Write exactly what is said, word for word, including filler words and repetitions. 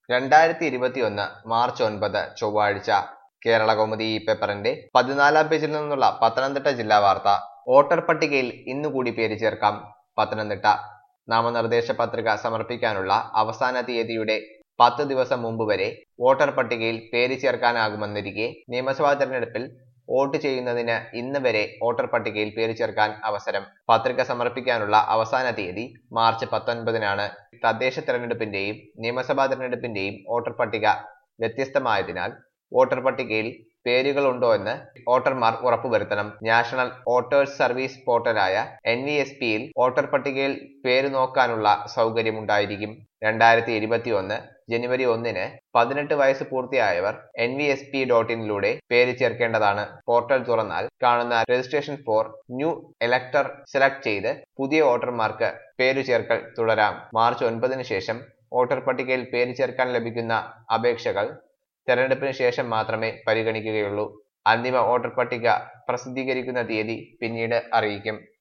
രണ്ടായിരത്തി ഇരുപത്തി ഒന്ന് മാർച്ച് ഒൻപത് ചൊവ്വാഴ്ച കേരള കൗമുദി ഈ പേപ്പറിന്റെ പതിനാലാം പേജിൽ നിന്നുള്ള പത്തനംതിട്ട ജില്ലാ വാർത്ത. വോട്ടർ പട്ടികയിൽ ഇന്നുകൂടി പേര് ചേർക്കാം. പത്തനംതിട്ട നാമനിർദ്ദേശ പത്രിക സമർപ്പിക്കാനുള്ള അവസാന തീയതിയുടെ പത്ത് ദിവസം മുമ്പ് വരെ വോട്ടർ പട്ടികയിൽ പേര് ചേർക്കാനാകുമെന്നിരിക്കെ നിയമസഭാ തെരഞ്ഞെടുപ്പിൽ വോട്ട് ചെയ്യുന്നതിന് ഇന്ന് വരെ വോട്ടർ പട്ടികയിൽ പേര് ചേർക്കാൻ അവസരം. പത്രിക സമർപ്പിക്കാനുള്ള അവസാന തീയതി മാർച്ച് പത്തൊൻപതിനാണ്. തദ്ദേശ തെരഞ്ഞെടുപ്പിന്റെയും നിയമസഭാ തെരഞ്ഞെടുപ്പിന്റെയും വോട്ടർ പട്ടിക വ്യത്യസ്തമായതിനാൽ വോട്ടർ പട്ടികയിൽ പേരുകളുണ്ടോ എന്ന് വോട്ടർമാർ ഉറപ്പുവരുത്തണം. നാഷണൽ വോട്ടേഴ്സ് സർവീസ് പോർട്ടലായ എൻ വി എസ് പിയിൽ വോട്ടർ പട്ടികയിൽ പേര് നോക്കാനുള്ള സൗകര്യമുണ്ടായിരിക്കും. രണ്ടായിരത്തി ഇരുപത്തി ഒന്ന് ജനുവരി ഒന്നിന് പതിനെട്ട് വയസ്സ് പൂർത്തിയായവർ N V S P dot ഇനിലൂടെ പേര് ചേർക്കേണ്ടതാണ്. പോർട്ടൽ തുറന്നാൽ കാണുന്ന registration for new elector select ചെയ്ത് പുതിയ വോട്ടർമാർക്ക് പേരു ചേർക്കൽ തുടരാം. മാർച്ച് ഒൻപതിന് ശേഷം വോട്ടർ പട്ടികയിൽ പേര് ചേർക്കാൻ ലഭിക്കുന്ന അപേക്ഷകൾ തെരഞ്ഞെടുപ്പിന് ശേഷം മാത്രമേ പരിഗണിക്കുകയുള്ളൂ. അന്തിമ വോട്ടർ പട്ടിക പ്രസിദ്ധീകരിക്കുന്ന തീയതി പിന്നീട് അറിയിക്കും.